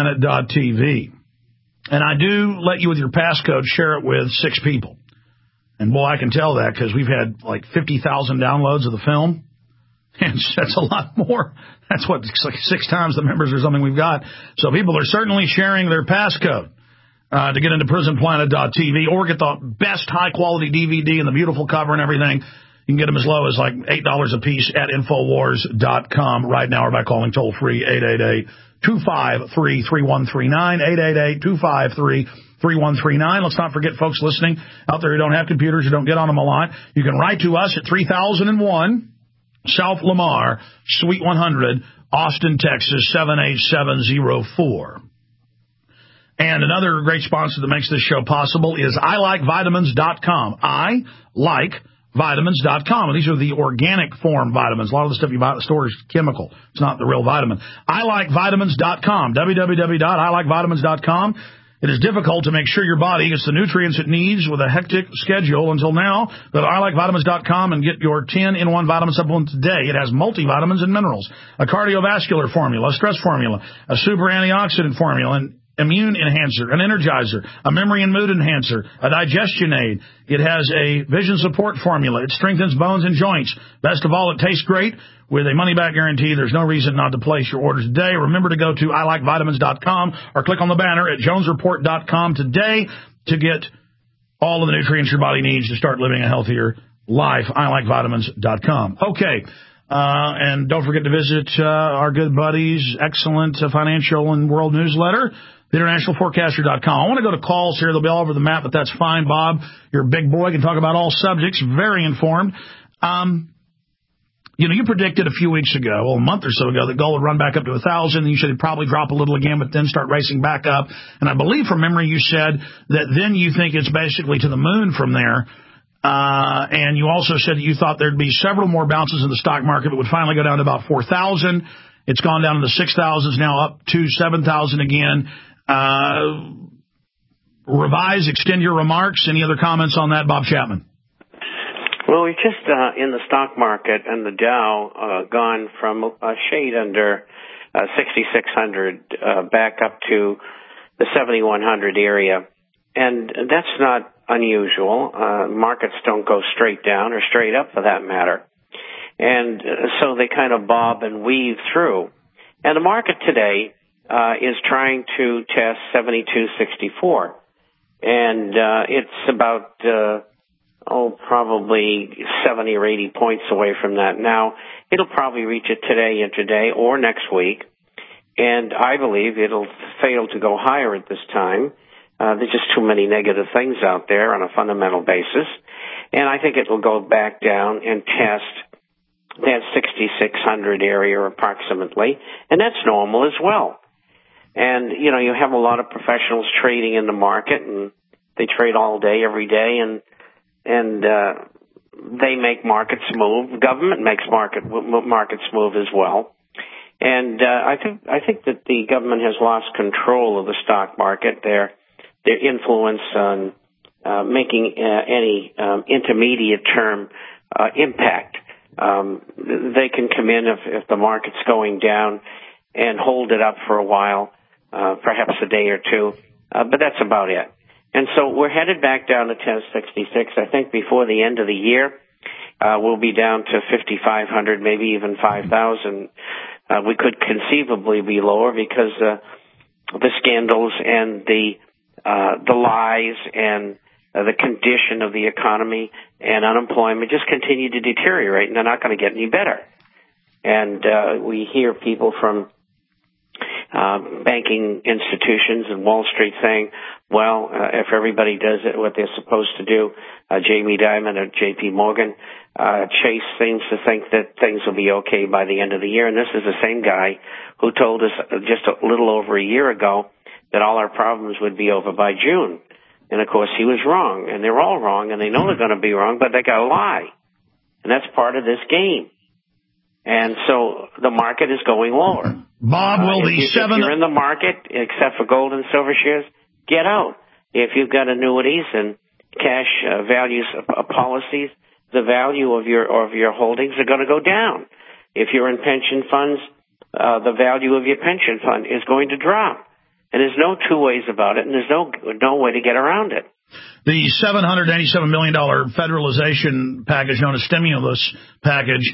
PrisonPlanet.tv. And I do let you, with your passcode, share it with 6 people. And, boy, I can tell that because we've had like 50,000 downloads of the film. And that's a lot more. That's what, it's like 6 times the members or something we've got. So people are certainly sharing their passcode to get into prisonplanet.tv or get the best high-quality DVD and the beautiful cover and everything. You can get them as low as like $8 a piece at Infowars.com right now or by calling toll-free 888-253-3139, 888-253-3139. Let's not forget folks listening out there who don't have computers, who don't get on them a lot. You can write to us at 3001 South Lamar, Suite 100, Austin, Texas, 78704. And another great sponsor that makes this show possible is ILikeVitamins.com. ILikeVitamins.com. And these are the organic form vitamins. A lot of the stuff you buy at the store is chemical. It's not the real vitamin. ILikeVitamins.com. www.ILikeVitamins.com. It is difficult to make sure your body gets the nutrients it needs with a hectic schedule. Until now, go to ILikeVitamins.com and get your 10-in-1 vitamin supplement today. It has multivitamins and minerals, a cardiovascular formula, a stress formula, a super antioxidant formula, an immune enhancer, an energizer, a memory and mood enhancer, a digestion aid. It has a vision support formula. It strengthens bones and joints. Best of all, it tastes great. With a money-back guarantee, there's no reason not to place your orders today. Remember to go to ILikeVitamins.com or click on the banner at JonesReport.com today to get all of the nutrients your body needs to start living a healthier life. ILikeVitamins.com. Okay. And don't forget to visit our good buddies' excellent financial and world newsletter, InternationalForecaster.com. I want to go to calls here. They'll be all over the map, but that's fine, Bob. You're a big boy. You can talk about all subjects. Very informed. You predicted a few weeks ago, a month or so ago, that gold would run back up to 1,000. And you said it'd probably drop a little again, but then start racing back up. And I believe from memory you said that then you think it's basically to the moon from there. And you also said that you thought there'd be several more bounces in the stock market, but would finally go down to about 4,000. It's gone down to the 6,000s, now up to 7,000 again. Revise, extend your remarks. Any other comments on that, Bob Chapman? Well, we've just, in the stock market and the Dow, gone from a shade under 6,600 back up to the 7,100 area. And that's not unusual. Markets don't go straight down or straight up for that matter. And so they kind of bob and weave through. And the market today is trying to test 72.64. And it's about probably 70 or 80 points away from that. Now, it'll probably reach it today, intraday, or next week. And I believe it'll fail to go higher at this time. There's just too many negative things out there on a fundamental basis. And I think it will go back down and test that 6,600 area approximately. And that's normal as well. And, you have a lot of professionals trading in the market, and they trade all day, every day, and they make markets move. Government makes markets move as well. And I think that the government has lost control of the stock market. Their influence on making any intermediate term impact. They can come in if the market's going down and hold it up for a while, perhaps a day or two, but that's about it. And so we're headed back down to 1066. I think before the end of the year, we'll be down to 5,500, maybe even 5,000. We could conceivably be lower because the scandals and the lies and the condition of the economy and unemployment just continue to deteriorate, and they're not going to get any better. And we hear people from banking institutions and Wall Street saying, well, if everybody does it what they're supposed to do, Jamie Dimon at J.P. Morgan, Chase seems to think that things will be okay by the end of the year. And this is the same guy who told us just a little over a year ago that all our problems would be over by June. And, of course, he was wrong. And they're all wrong, and they know they're going to be wrong, but they got to lie. And that's part of this game. And so the market is going lower. Bob, if you're in the market, except for gold and silver shares, get out. If you've got annuities and cash values policies, the value of your holdings are going to go down. If you're in pension funds, the value of your pension fund is going to drop. And there's no two ways about it, and there's no way to get around it. The $787 million federalization package known as stimulus package,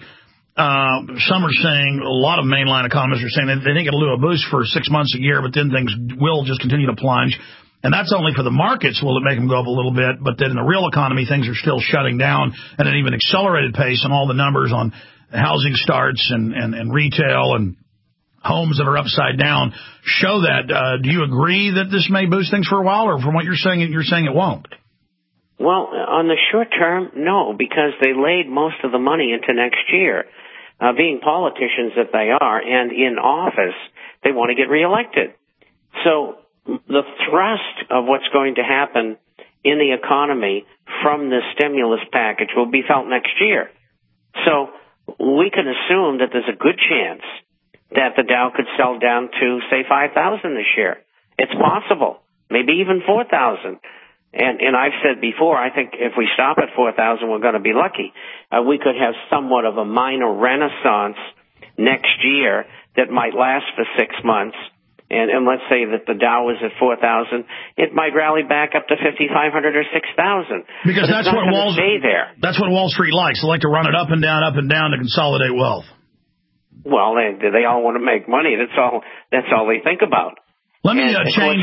some are saying, a lot of mainline economists are saying that they think it'll do a boost for 6 months a year, but then things will just continue to plunge. And that's only for the markets will it make them go up a little bit, but then in the real economy, things are still shutting down at an even accelerated pace, and all the numbers on housing starts and retail and homes that are upside down show that. Do you agree that this may boost things for a while, or from what you're saying it won't? Well, on the short term, no, because they laid most of the money into next year. Being politicians that they are and in office, they want to get reelected. So the thrust of what's going to happen in the economy from this stimulus package will be felt next year. So we can assume that there's a good chance that the Dow could sell down to, say, 5,000 this year. It's possible, maybe even 4,000. And I've said before, I think if we stop at 4,000, we're going to be lucky. We could have somewhat of a minor renaissance next year that might last for 6 months. And let's say that the Dow is at 4,000, it might rally back up to 5,500 or 6,000. Because that's what That's what Wall Street likes. They like to run it up and down to consolidate wealth. Well, they all want to make money. That's all they think about. Let me change.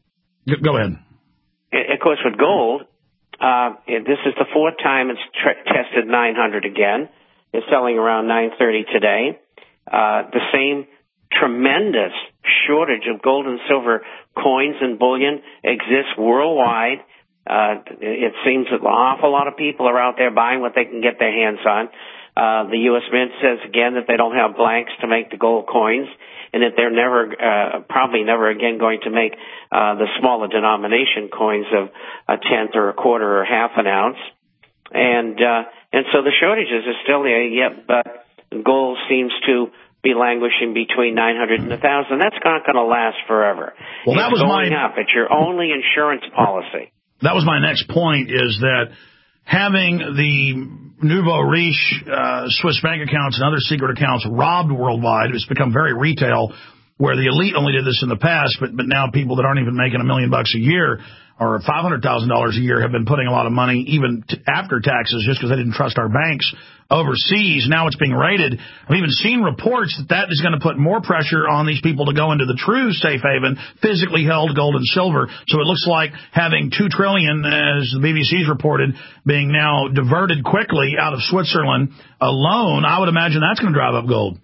Go ahead. Of course, with gold, this is the fourth time it's tested 900 again. It's selling around 930 today. The same tremendous shortage of gold and silver coins and bullion exists worldwide. It seems an awful lot of people are out there buying what they can get their hands on. The U.S. Mint says again that they don't have blanks to make the gold coins, and that they're probably never again going to make the smaller denomination coins of a tenth or a quarter or half an ounce. And so the shortages are still there, yet, but gold seems to be languishing between 900 and 1,000. That's not going to last forever. Well, that was going up. It's your only insurance policy. That was my next point, is that having the nouveau riche Swiss bank accounts and other secret accounts robbed worldwide, it's become very retail, where the elite only did this in the past, but now people that aren't even making $1 million a year or $500,000 a year have been putting a lot of money, even after taxes, just because they didn't trust our banks overseas. Now it's being raided. I've even seen reports that is going to put more pressure on these people to go into the true safe haven, physically held gold and silver. So it looks like having $2 trillion, as the BBC's reported, being now diverted quickly out of Switzerland alone. I would imagine that's going to drive up gold.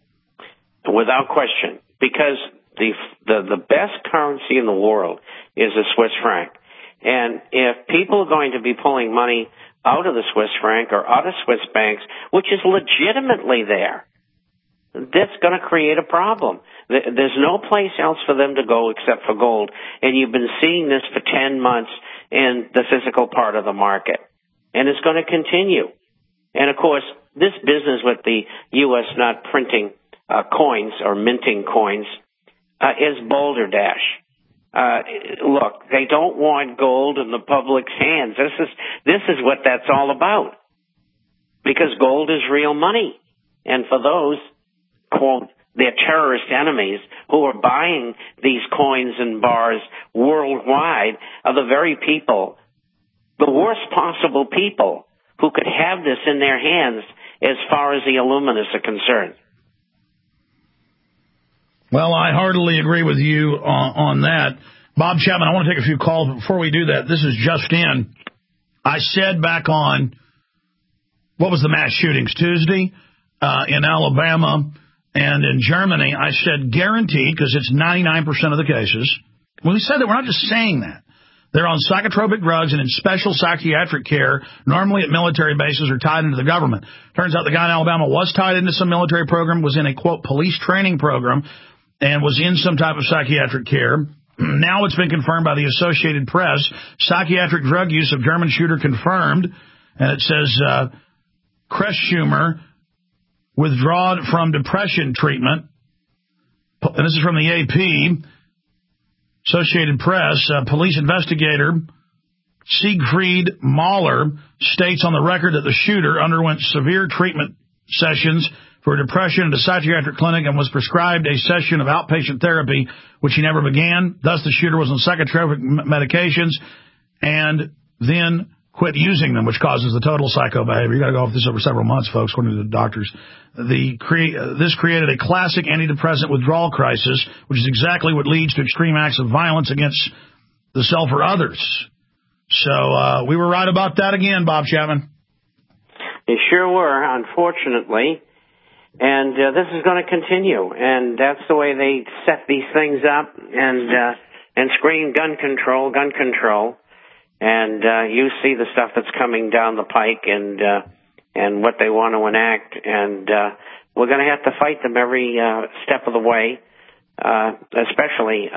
Without question, because the best currency in the world is the Swiss franc. And if people are going to be pulling money out of the Swiss franc or out of Swiss banks, which is legitimately there, that's going to create a problem. There's no place else for them to go except for gold. And you've been seeing this for 10 months in the physical part of the market. And it's going to continue. And, of course, this business with the U.S. not printing coins or minting coins is balderdash. Look, they don't want gold in the public's hands. This is what that's all about. Because gold is real money. And for those, quote, their terrorist enemies who are buying these coins and bars worldwide are the very people, the worst possible people, who could have this in their hands as far as the Illuminists are concerned. Well, I heartily agree with you on that. Bob Chapman, I want to take a few calls. But before we do that, this is just in. I said back on, what was the mass shootings, Tuesday, in Alabama and in Germany, I said guaranteed, because it's 99% of the cases. When we said that, we're not just saying that. They're on psychotropic drugs and in special psychiatric care, normally at military bases or tied into the government. Turns out the guy in Alabama was tied into some military program, was in a, quote, police training program, and was in some type of psychiatric care. Now it's been confirmed by the Associated Press. Psychiatric drug use of German shooter confirmed. And it says, Kretschmer withdrawn from depression treatment. And this is from the AP. Associated Press, police investigator Siegfried Mahler states on the record that the shooter underwent severe treatment sessions for depression at a psychiatric clinic and was prescribed a session of outpatient therapy, which he never began. Thus, the shooter was on psychotropic medications and then quit using them, which causes the total psycho behavior. You got to go off this over several months, folks, according to the doctors. This created a classic antidepressant withdrawal crisis, which is exactly what leads to extreme acts of violence against the self or others. So we were right about that again, Bob Chapman. You sure were, unfortunately. And this is going to continue. And that's the way they set these things up and scream gun control, gun control. And you see the stuff that's coming down the pike and what they want to enact. And we're going to have to fight them every step of the way, especially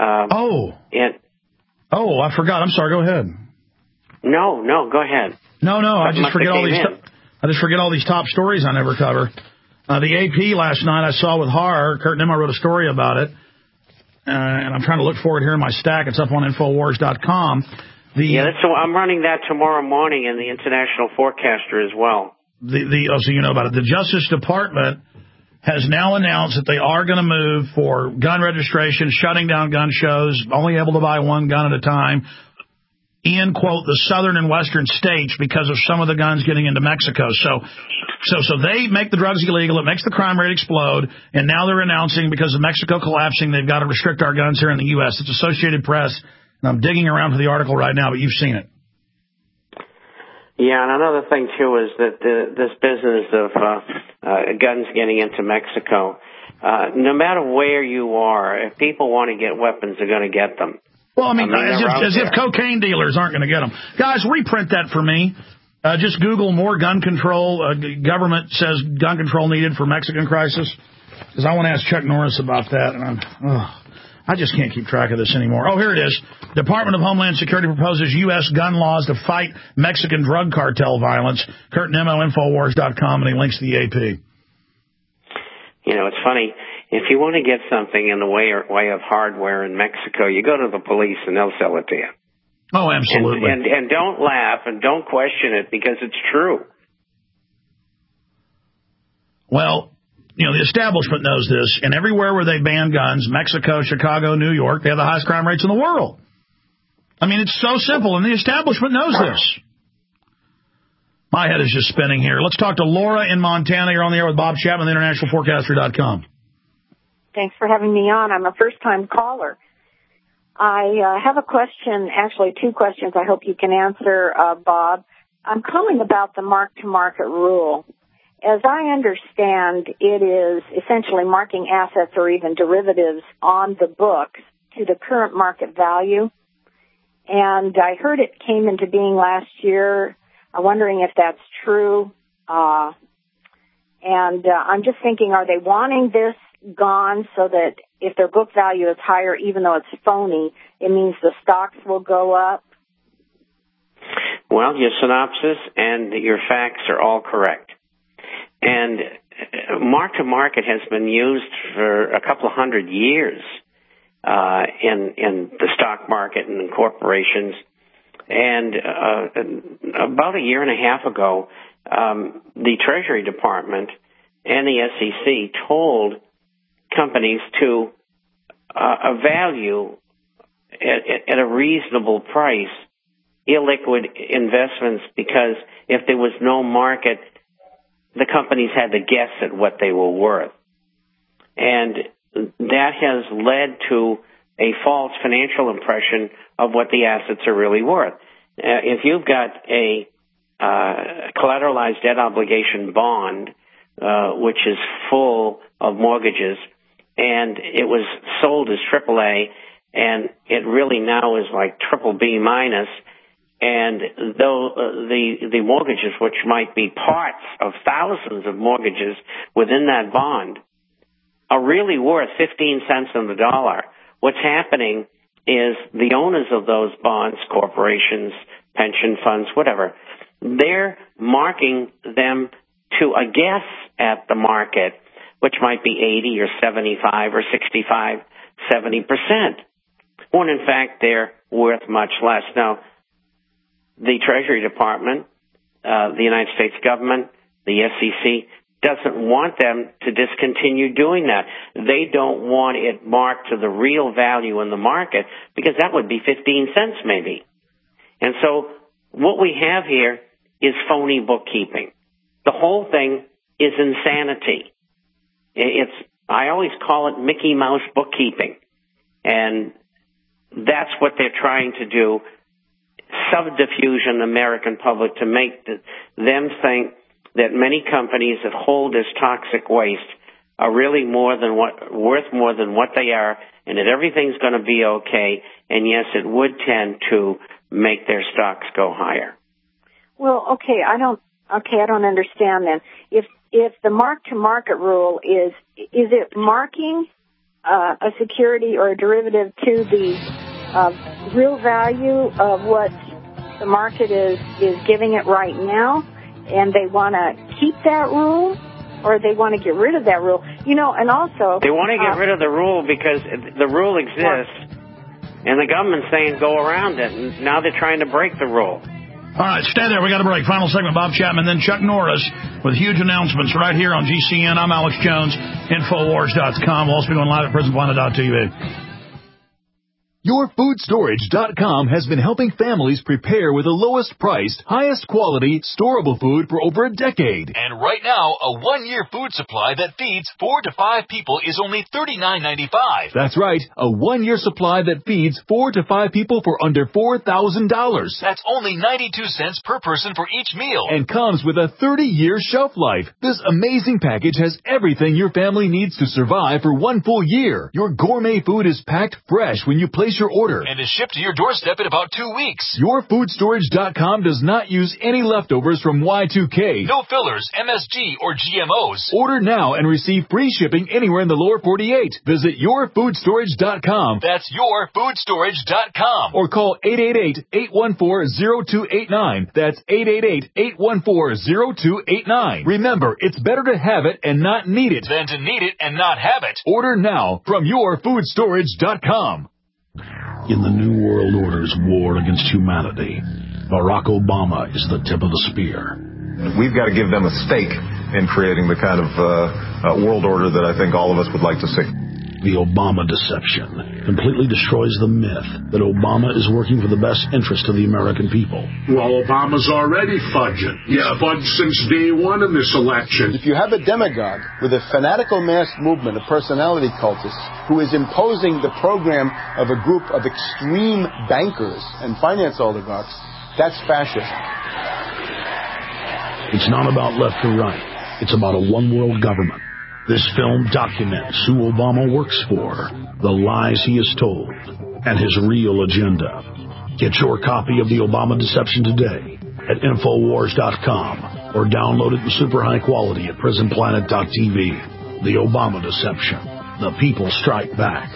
I forgot. I'm sorry. Go ahead. No, go ahead. No. I just forget all these top stories I never cover. The AP last night I saw with horror. Kurt Nimmo wrote a story about it. And I'm trying to look for it here in my stack. It's up on Infowars.com. I'm running that tomorrow morning in the International Forecaster as well. So you know about it. The Justice Department has now announced that they are going to move for gun registration, shutting down gun shows, only able to buy one gun at a time, in, quote, the southern and western states because of some of the guns getting into Mexico. So they make the drugs illegal. It makes the crime rate explode. And now they're announcing, because of Mexico collapsing, they've got to restrict our guns here in the U.S. It's Associated Press. And I'm digging around for the article right now, but you've seen it. Yeah, and another thing, too, is that this business of guns getting into Mexico, no matter where you are, if people want to get weapons, they're going to get them. Well, I mean as if cocaine dealers aren't going to get them. Guys, reprint that for me. Just Google more gun control. Government says gun control needed for Mexican crisis. Because I want to ask Chuck Norris about that. And I just can't keep track of this anymore. Oh, here it is. Department of Homeland Security proposes U.S. gun laws to fight Mexican drug cartel violence. Kurt Nimmo, Infowars.com, and he links to the AP. You know, it's funny. If you want to get something in the way of hardware in Mexico, you go to the police and they'll sell it to you. Oh, absolutely. And don't laugh and don't question it because it's true. Well, you know, the establishment knows this, and everywhere where they ban guns, Mexico, Chicago, New York, they have the highest crime rates in the world. I mean, it's so simple, and the establishment knows this. My head is just spinning here. Let's talk to Laura in Montana. You're on the air with Bob Chapman, internationalforecaster.com. Thanks for having me on. I'm a first-time caller. I have a question, actually two questions I hope you can answer, Bob. I'm calling about the mark-to-market rule. As I understand, it is essentially marking assets or even derivatives on the books to the current market value. And I heard it came into being last year. I'm wondering if that's true. I'm just thinking, are they wanting this gone so that if their book value is higher, even though it's phony, it means the stocks will go up? Well, your synopsis and your facts are all correct. And mark-to-market has been used for a couple of hundred years in the stock market and in corporations. And about a year and a half ago, the Treasury Department and the SEC told companies to value at a reasonable price illiquid investments, because if there was no market, the companies had to guess at what they were worth. And that has led to a false financial impression of what the assets are really worth. If you've got a collateralized debt obligation bond, which is full of mortgages, and it was sold as AAA, and it really now is like BBB minus, and though the mortgages, which might be parts of thousands of mortgages within that bond, are really worth 15 cents on the dollar, what's happening is the owners of those bonds, corporations, pension funds, whatever, they're marking them to a guess at the market, which might be 80 or 75 or 65, 70%, when in fact they're worth much less. Now, the Treasury Department, the United States government, the SEC, doesn't want them to discontinue doing that. They don't want it marked to the real value in the market, because that would be 15 cents maybe. And so what we have here is phony bookkeeping. The whole thing is insanity. I always call it Mickey Mouse bookkeeping. And that's what they're trying to do, subterfuge in the American public to make them think that many companies that hold this toxic waste are really worth more than what they are, and that everything's going to be okay. And yes, it would tend to make their stocks go higher. Well, okay, I don't understand then. If the mark-to-market rule is it marking a security or a derivative to the real value of what the market is giving it right now, and they want to keep that rule, or they want to get rid of that rule? And also... They want to get rid of the rule because the rule exists, and the government's saying go around it, and now they're trying to break the rule. All right, stay there. We got a break. Final segment, Bob Chapman, then Chuck Norris with huge announcements right here on GCN. I'm Alex Jones, Infowars.com. We'll also be going live at PrisonPlanet.tv. YourFoodStorage.com has been helping families prepare with the lowest priced, highest quality, storable food for over a decade. And right now, a 1-year food supply that feeds 4 to 5 people is only $39.95. That's right, a 1-year supply that feeds 4 to 5 people for under $4,000. That's only 92 cents per person for each meal. And comes with a 30-year shelf life. This amazing package has everything your family needs to survive for 1 full year. Your gourmet food is packed fresh when you place your order and is shipped to your doorstep in about 2 weeks. YourFoodStorage.com does not use any leftovers from Y2K. No fillers, MSG, or GMOs. Order now and receive free shipping anywhere in the lower 48. Visit YourFoodStorage.com. That's YourFoodStorage.com. Or call 888-814-0289. That's 888-814-0289. Remember, it's better to have it and not need it than to need it and not have it. Order now from YourFoodStorage.com. In the New World Order's war against humanity, Barack Obama is the tip of the spear. We've got to give them a stake in creating the kind of world order that I think all of us would like to see. The Obama deception completely destroys the myth that Obama is working for the best interest of the American people. Well, Obama's already fudging. He's fudged since day one in this election. If you have a demagogue with a fanatical mass movement of personality cultists who is imposing the program of a group of extreme bankers and finance oligarchs, that's fascism. It's not about left or right. It's about a one-world government. This film documents who Obama works for, the lies he has told, and his real agenda. Get your copy of The Obama Deception today at Infowars.com or download it in super high quality at PrisonPlanet.tv. The Obama Deception. The people strike back.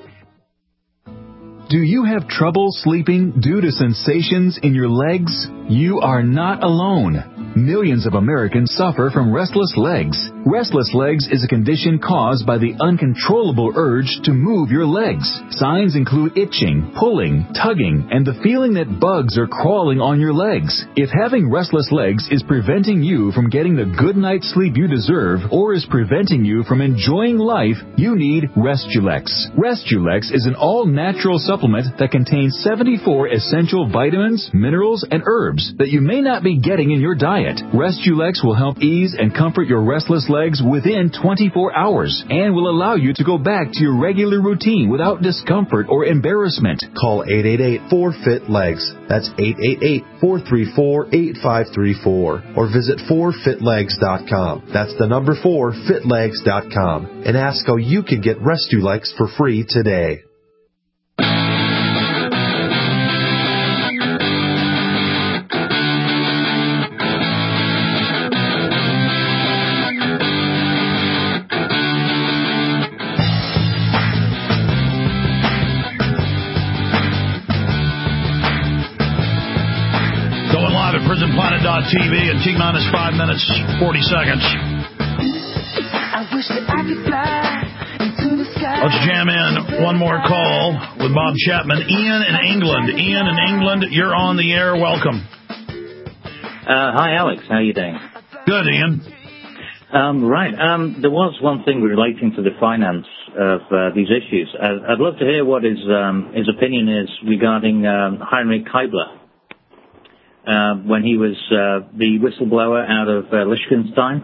Do you have trouble sleeping due to sensations in your legs? You are not alone. Millions of Americans suffer from restless legs. Restless legs is a condition caused by the uncontrollable urge to move your legs. Signs include itching, pulling, tugging, and the feeling that bugs are crawling on your legs. If having restless legs is preventing you from getting the good night's sleep you deserve or is preventing you from enjoying life, you need Restulex. Restulex is an all-natural supplement that contains 74 essential vitamins, minerals, and herbs that you may not be getting in your diet. Restulex will help ease and comfort your restless legs within 24 hours and will allow you to go back to your regular routine without discomfort or embarrassment. Call 888-4FIT-LEGS. That's 888-434-8534. Or visit 4fitlegs.com. That's the number 4fitlegs.com. And ask how you can get Restulex for free today. PrisonPlanet.tv in T-minus 5 minutes, 40 seconds. I wish that I could fly into the sky. Let's jam in one more call with Bob Chapman. Ian in England. Ian in England, you're on the air. Welcome. Hi, Alex. How are you doing? Good, Ian. Right. There was one thing relating to the finance of these issues. I'd love to hear what his opinion is regarding Heinrich Keibler. when he was the whistleblower out of Liechtenstein?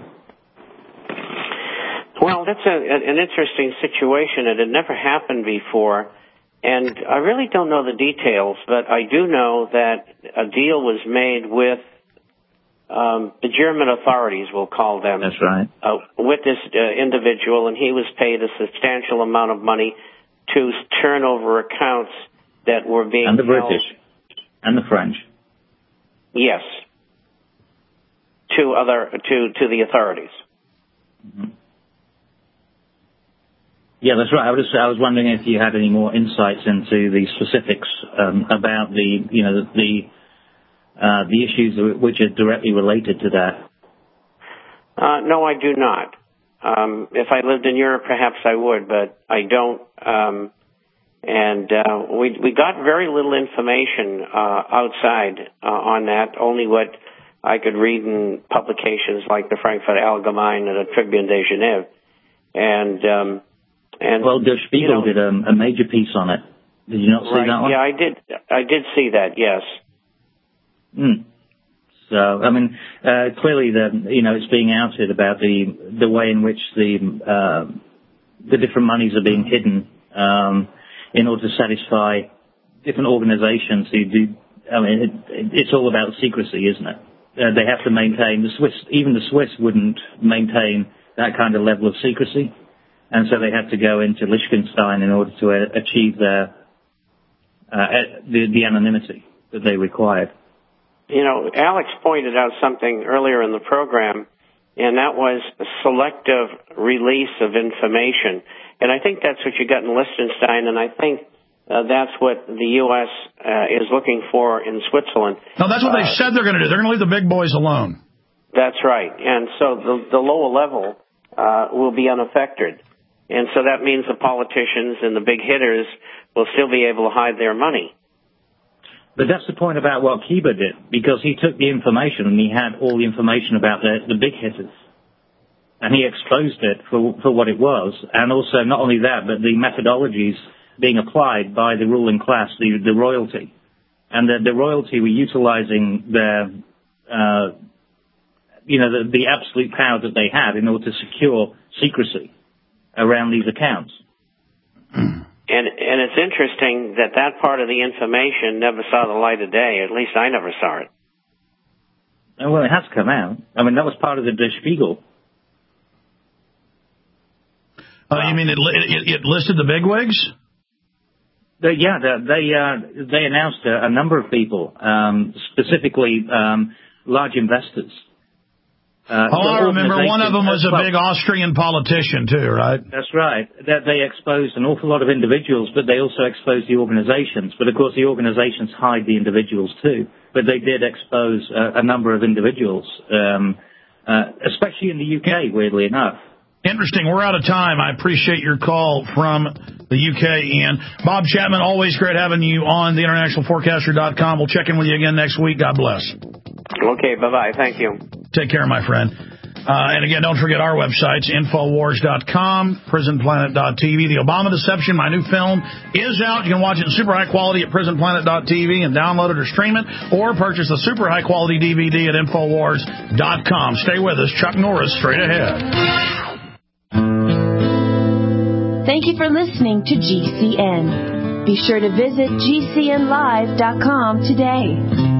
Well, that's an interesting situation. It had never happened before, and I really don't know the details, but I do know that a deal was made with the German authorities, we'll call them. That's right. With this individual, and he was paid a substantial amount of money to turn over accounts that were being and the held. British and the French. Yes. To the authorities. Mm-hmm. Yeah, that's right. I was wondering if you had any more insights into the specifics about the issues which are directly related to that. No, I do not. If I lived in Europe, perhaps I would, but I don't. We got very little information outside on that, only what I could read in publications like the Frankfurt Allgemeine and the Tribune de Genève. Well, Der Spiegel did a major piece on it. Did you not see that one? Yeah, I did see that, yes. So, I mean, clearly it's being outed about the way in which the different monies are being hidden in order to satisfy different organizations who do. I mean, it's all about secrecy, isn't it? They have to maintain even the Swiss wouldn't maintain that kind of level of secrecy, and so they had to go into Liechtenstein in order to achieve the anonymity that they required. Alex pointed out something earlier in the program, and that was a selective release of information. And I think that's what you got in Liechtenstein, and I think that's what the U.S. Is looking for in Switzerland. No, that's what they said they're going to do. They're going to leave the big boys alone. That's right. And so the lower level will be unaffected. And so that means the politicians and the big hitters will still be able to hide their money. But that's the point about what Kiba did, because he took the information and he had all the information about the big hitters. And he exposed it for what it was. And also, not only that, but the methodologies being applied by the ruling class, the royalty. And the royalty were utilizing the absolute power that they had in order to secure secrecy around these accounts. And it's interesting that part of the information never saw the light of day. At least I never saw it. Well, it has come out. I mean, that was part of the Der Spiegel. You mean it listed the bigwigs? They announced a number of people, specifically large investors. I remember one of them was a big Austrian politician too, right? That's right. That they exposed an awful lot of individuals, but they also exposed the organizations. But of course, the organizations hide the individuals too. But they did expose a number of individuals, especially in the UK, weirdly enough. Interesting. We're out of time. I appreciate your call from the UK, Ian. Bob Chapman, always great having you on the internationalforecaster.com. We'll check in with you again next week. God bless. Okay, bye-bye. Thank you. Take care, my friend. And again, don't forget our websites, Infowars.com, PrisonPlanet.tv. The Obama Deception, my new film, is out. You can watch it in super high quality at PrisonPlanet.tv and download it or stream it, or purchase the super high quality DVD at Infowars.com. Stay with us. Chuck Norris, straight ahead. Thank you for listening to GCN. Be sure to visit GCNlive.com today.